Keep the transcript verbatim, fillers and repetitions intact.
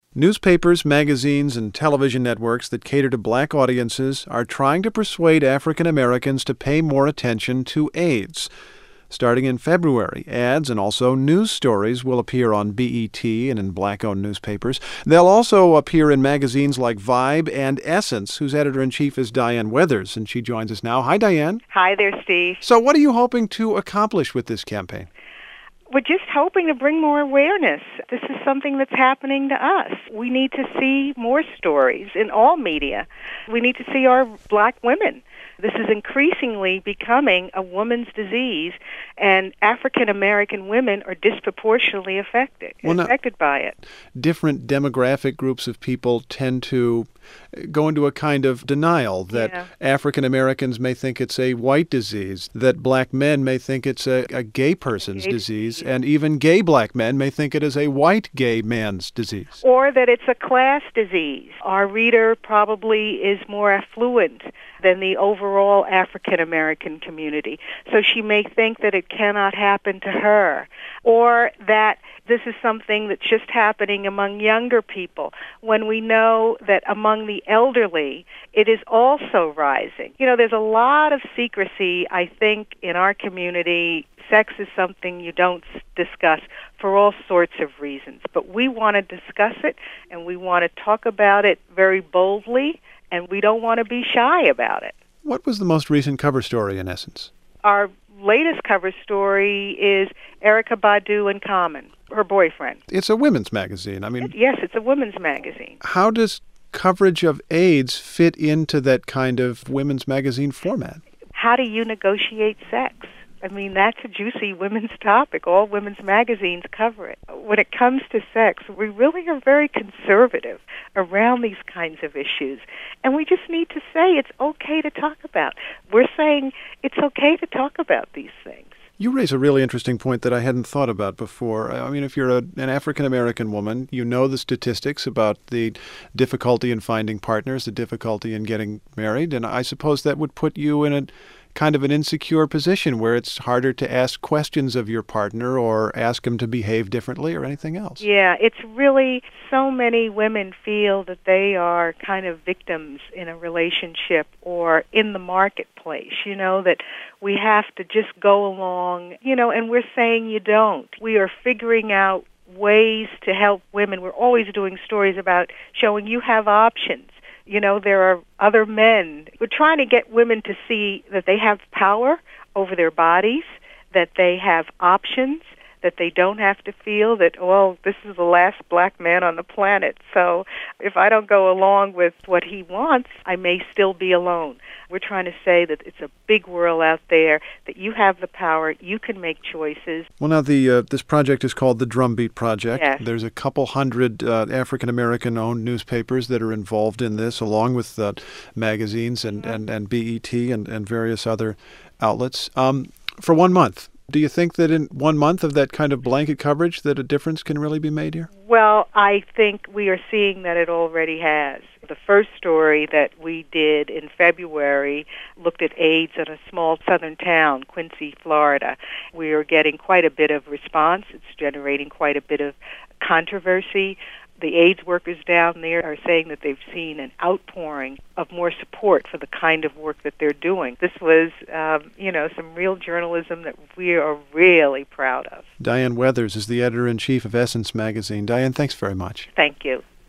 Newspapers, magazines, and television networks that cater to black audiences are trying to persuade African Americans to pay more attention to AIDS. Starting in February, ads and also news stories will appear on B E T and in black-owned newspapers. They'll also appear in magazines like Vibe and Essence, whose editor-in-chief is Diane Weathers, and she joins us now. Hi, Diane. Hi there, Steve. So what are you hoping to accomplish with this campaign? We're just hoping to bring more awareness. This is something that's happening to us. We need to see more stories in all media. We need to see our black women. This is increasingly becoming a woman's disease, and African American women are disproportionately affected, well, affected now, by it. Different demographic groups of people tend to go into a kind of denial that yeah. African Americans may think it's a white disease, that black men may think it's a, a gay person's gay disease, disease, and even gay black men may think it is a white gay man's disease. Or that it's a class disease. Our reader probably is more affluent than the overall African American community. So she may think that it cannot happen to her, or that this is something that's just happening among younger people, when we know that among the elderly, it is also rising. You know, there's a lot of secrecy, I think, in our community. Sex is something you don't discuss for all sorts of reasons, but we want to discuss it, and we want to talk about it very boldly, and we don't want to be shy about it. What was the most recent cover story, in essence? Our latest cover story is Erykah Badu and Common, her boyfriend. It's a women's magazine. I mean, it, yes, it's a women's magazine. How does coverage of AIDS fit into that kind of women's magazine format? How do you negotiate sex? I mean, that's a juicy women's topic. All women's magazines cover it. When it comes to sex, we really are very conservative around these kinds of issues. And we just need to say it's okay to talk about. We're saying it's okay to talk about these things. You raise a really interesting point that I hadn't thought about before. I mean, if you're a, an African-American woman, you know the statistics about the difficulty in finding partners, the difficulty in getting married, and I suppose that would put you in a kind of an insecure position where it's harder to ask questions of your partner or ask him to behave differently or anything else. Yeah, it's really, so many women feel that they are kind of victims in a relationship or in the marketplace, you know, that we have to just go along, you know, and we're saying you don't. We are figuring out ways to help women. We're always doing stories about showing you have options. You know, there are other men. We're trying to get women to see that they have power over their bodies, that they have options, that they don't have to feel that, well, this is the last black man on the planet, so if I don't go along with what he wants, I may still be alone. We're trying to say that it's a big world out there, that you have the power, you can make choices. Well, now, the uh, this project is called the Drumbeat Project. Yes. There's a couple hundred uh, African-American-owned newspapers that are involved in this, along with uh, magazines and, mm-hmm. and, and B E T and, and various other outlets, um, for one month. Do you think that in one month of that kind of blanket coverage that a difference can really be made here? Well, I think we are seeing that it already has. The first story that we did in February looked at AIDS in a small southern town, Quincy, Florida. We are getting quite a bit of response. It's generating quite a bit of controversy. The AIDS workers down there are saying that they've seen an outpouring of more support for the kind of work that they're doing. This was, um, you know, some real journalism that we are really proud of. Diane Weathers is the editor-in-chief of Essence magazine. Diane, thanks very much. Thank you.